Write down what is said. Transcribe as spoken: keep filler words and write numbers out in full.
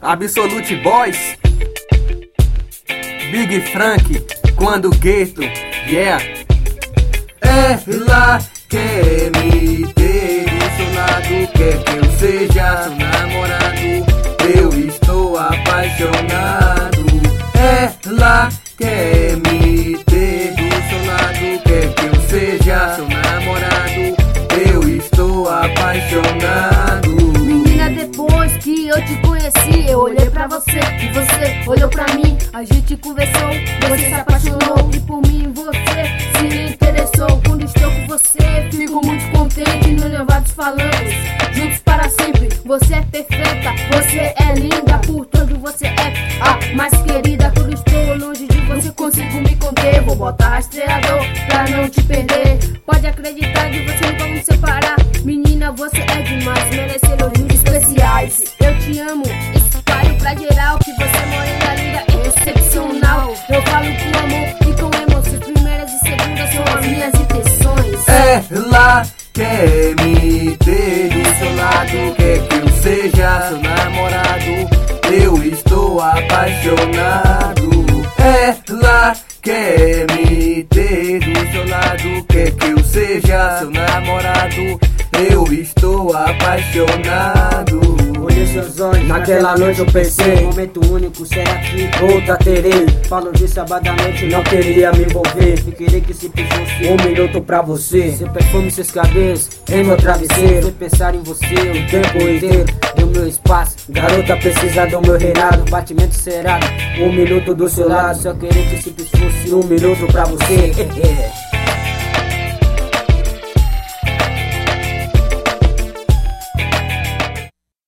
Absolute Boys, Big Frank, quando gueto, yeah. Ela quer me ter do seu lado, quer que eu seja seu namorado. Eu estou apaixonado. Ela quer me ter do seu lado, quer que eu seja seu namorado. Eu estou apaixonado. Menina, depois que eu te conheci, eu olhei pra você e você olhou pra mim. A gente conversou, você se apaixonou e por mim você se interessou. Quando estou com você, fico muito contente. Nos levados falamos, juntos para sempre. Você é perfeita, você é linda, por todo você é a mais querida. Quando estou longe de você, consigo me conter. Vou botar rastreador pra não te perder. Pode acreditar que você nunca vai me separar. Menina, você é demais, merece elogios especiais. Eu te amo, espalho pra geral que você é morena, linda, excepcional. Eu falo com amor e com emoções, primeiras e segundas são as minhas intenções. Ela quer me ter do seu lado, quer que eu seja seu namorado. Eu estou apaixonado. Ela quer me ter do seu lado, quer que eu seja seu namorado. Eu estou apaixonado. Olhei seus olhos, naquela noite eu pensei, momento único, será que outra terei? Falou de sábado à noite, não queria me envolver. E queria que se fosse um minuto pra você. Seu perfume, seus cabelos em meu travesseiro. Fui pensar em você o tempo inteiro. Deu meu espaço, garota precisa do meu reinado. Batimento cerrado, um minuto do seu lado. Só queria que se fosse um minuto pra você.